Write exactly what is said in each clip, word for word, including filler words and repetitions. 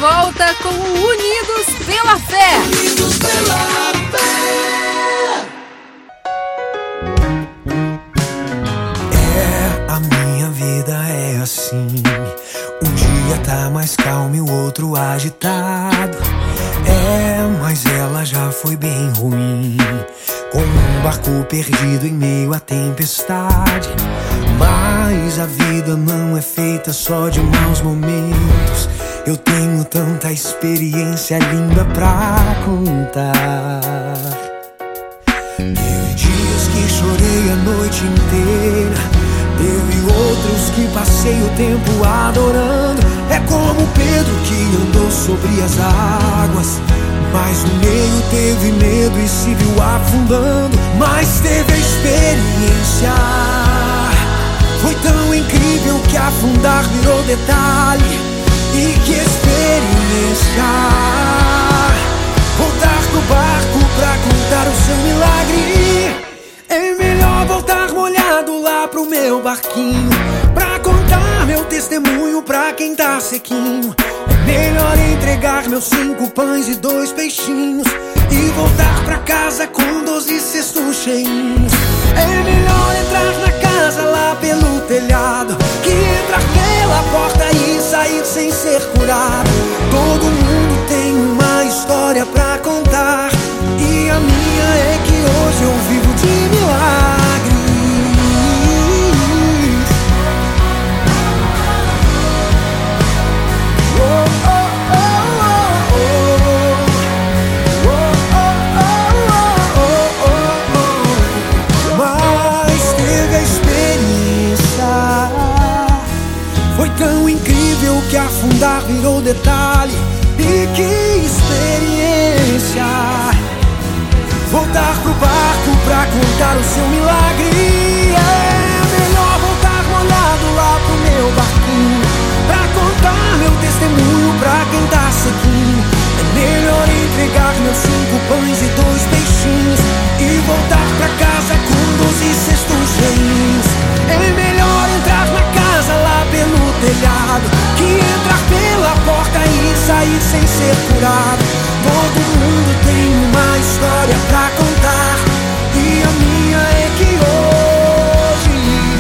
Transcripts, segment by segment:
volta com o Unidos pela Fé. Unidos pela Fé. É, a minha vida é assim. Um dia tá mais calmo e o outro agitado. É, mas ela já foi bem ruim, como um barco perdido em meio à tempestade. Mas a vida não é feita só de maus momentos. Eu tenho tanta experiência linda pra contar. Teve dias que chorei a noite inteira, teve outros que passei o tempo adorando. É como Pedro que andou sobre as águas, mas no meio teve medo e se viu afundando. Mas teve a experiência, foi tão incrível que afundar virou detalhe. E que experiência, voltar pro barco pra contar o seu milagre. É melhor voltar molhado lá pro meu barquinho, pra contar meu testemunho pra quem tá sequinho. É melhor entregar meus cinco pães e dois peixinhos e voltar pra casa com doze cestos cheinhos. É melhor entrar na casa lá pelo telhado que entrar pela porta e sair sem ser curado. Todo mundo tem uma história pra contar, e a minha é que hoje eu vivo de milagres. Oh, oh, oh, oh, oh. Oh, oh, oh, oh, oh. Mas teve a experiência, foi tão incrível que afundar virou detalhe. E que experiência, voltar pro barco pra contar o seu milagre. É melhor voltar molhado lá pro meu barquinho, pra contar meu testemunho pra quem tá sequinho. É melhor entregar meus cinco pães e dois peixinhos e voltar pra casa com doze cestos cheios. É melhor entrar na casa lá pelo telhado que entrar pela porta e sair sem ser curado. Todo mundo tem uma história pra contar, e a minha é que hoje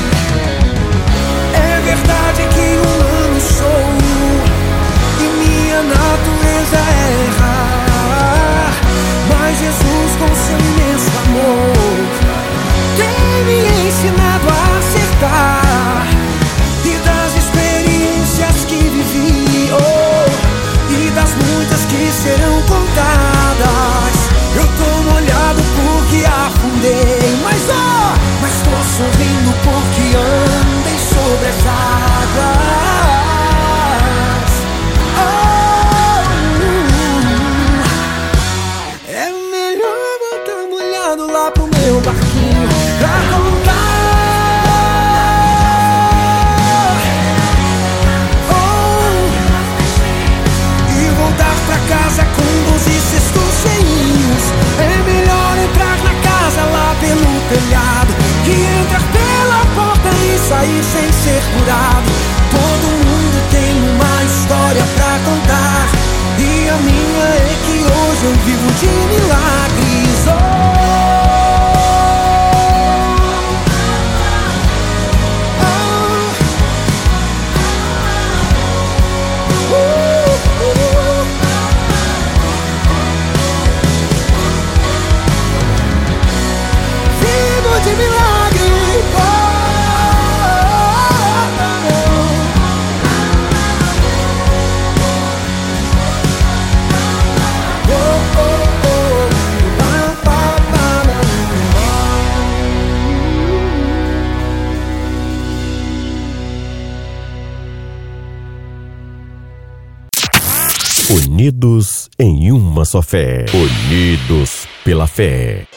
é verdade que humano sou, e minha natureza é errar. Mas Jesus, com seu imenso amor, tem me ensinado a acertar. E das experiências que vivi, oh, e das muitas que serão contadas, eu tô molhado porque afundei, mas oh, mas tô sorrindo porque andei sobre as águas. Oh, é melhor voltar molhado lá pro meu barquinho pra contar. Casa com doze cestos cheios. É melhor entrar na casa lá pelo telhado que entrar pela porta e sair sem ser curado. Todo mundo tem uma história pra contar, e a minha é que hoje eu vivo de milagres. Oh, de milagre, oh, oh, oh, oh, pa, pa, pa, Unidos em uma só fé. Unidos pela fé.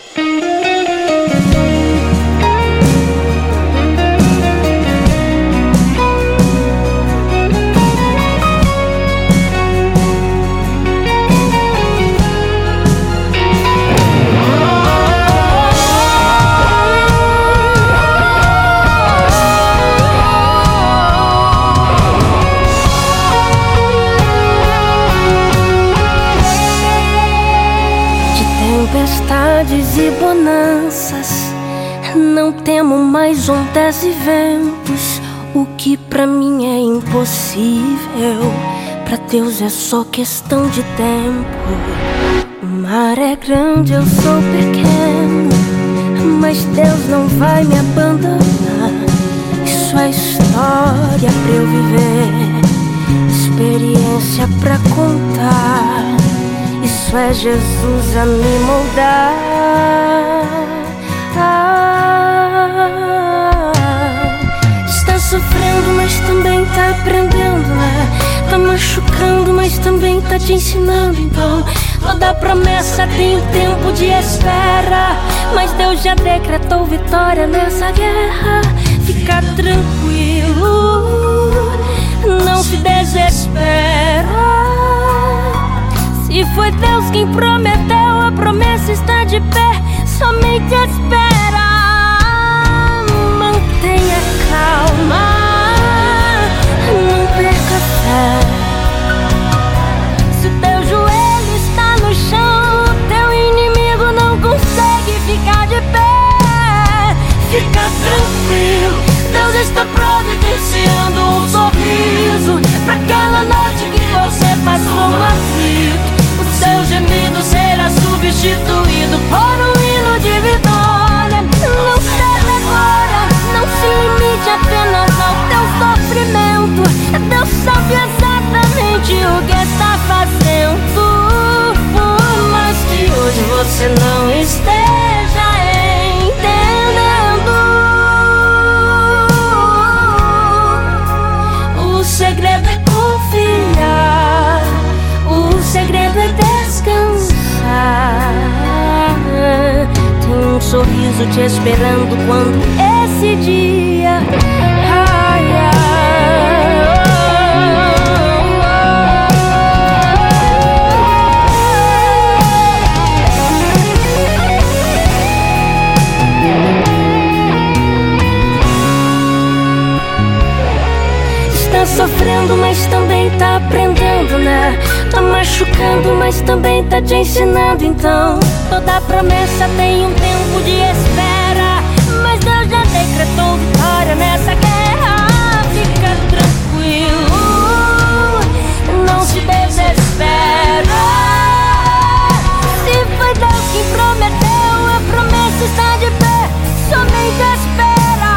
mudanças. Não temo mais ondas e ventos. O que pra mim é impossível, pra Deus é só questão de tempo. O mar é grande, eu sou pequeno, mas Deus não vai me abandonar. Isso é história pra eu viver, experiência pra contar. Isso é Jesus a me moldar. ah, Está sofrendo, mas também tá aprendendo, né? Tá machucando, mas também tá te ensinando. Então toda promessa tem um tempo de espera, mas Deus já decretou vitória nessa guerra. Fica tranquilo, não se desespera. Se foi Deus quem prometeu, a promessa está de pé. Somente espera, mantenha calma, não perca fé. Se o teu joelho está no chão, teu inimigo não consegue ficar de pé. Fica tranquilo, Deus está providenciando um sorriso pra aquela noite que você passou aflito. O seu gemido será substituído por um hino de vitória. Não ceda agora, não se limite apenas ao teu sofrimento. Deus sabe exatamente o que está fazendo. Por mais que hoje você não esteja entendendo, o segredo é confiar, o segredo é descansar. Tem um sorriso te esperando quando esse dia raiar. Tá sofrendo, mas também tá aprendendo, né? Tá machucando, mas também tá te ensinando. Então toda promessa tem um tempo de espera, mas Deus já decretou vitória nessa guerra. Fica tranquilo, não se desespera. Se foi Deus quem prometeu, a promessa está de pé. Somente espera,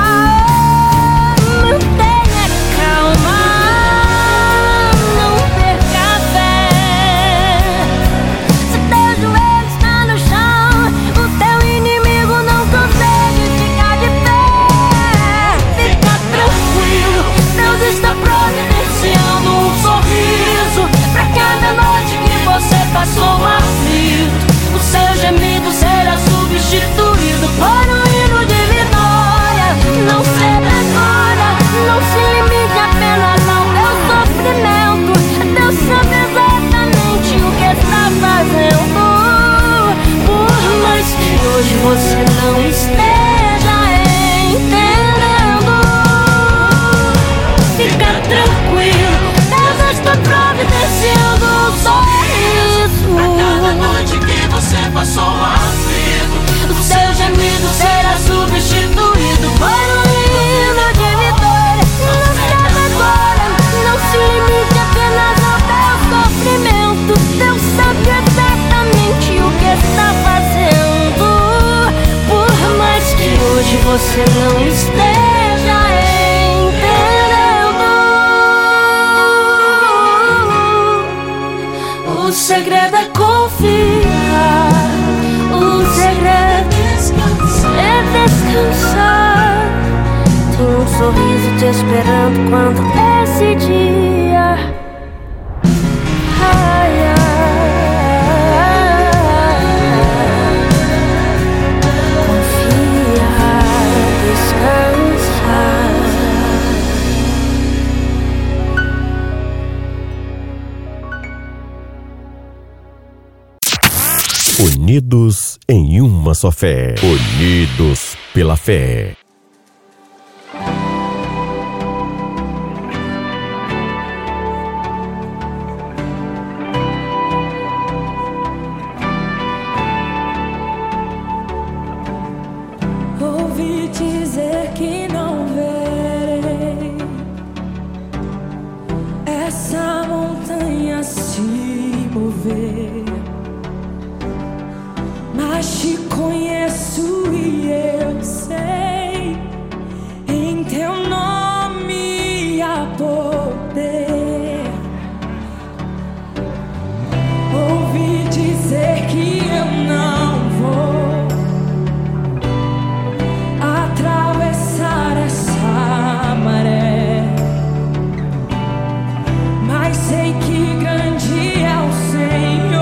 mantenha calma, não perca a fé. Se teu joelho está no chão, o teu inimigo não consegue ficar de pé. Fica tranquilo, Deus está providenciando um sorriso pra cada noite que você passou aflito. O seu gemido será substituído por um hino de vitória. Não ceda agora, não se limite apenas ao teu sofrimento. Deus sabe exatamente o que está fazendo. Por mais que hoje você não esteja entendendo, fica tranquilo, Deus está providenciando um sorriso pra cada noite que você passou aflito. O seu gemido será substituído por um hino de vitória. Não ceda agora, não se limite apenas ao teu sofrimento. Deus sabe exatamente o que está fazendo. Por mais que hoje você não esteja entendendo, o segredo é confiar, o segredo é descansar. Tem um sorriso te esperando quando esse dia raiar. Confiar, descansar. Unidos em uma só fé. Unidos pela fé. ver, mas te conheço e eu sei, em teu nome há poder. Ouvi dizer que eu não vou atravessar essa maré, mas sei que grande é o Senhor.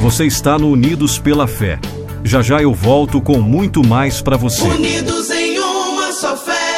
Você está no Unidos pela Fé. Já já eu volto com muito mais para você. Unidos em uma só fé.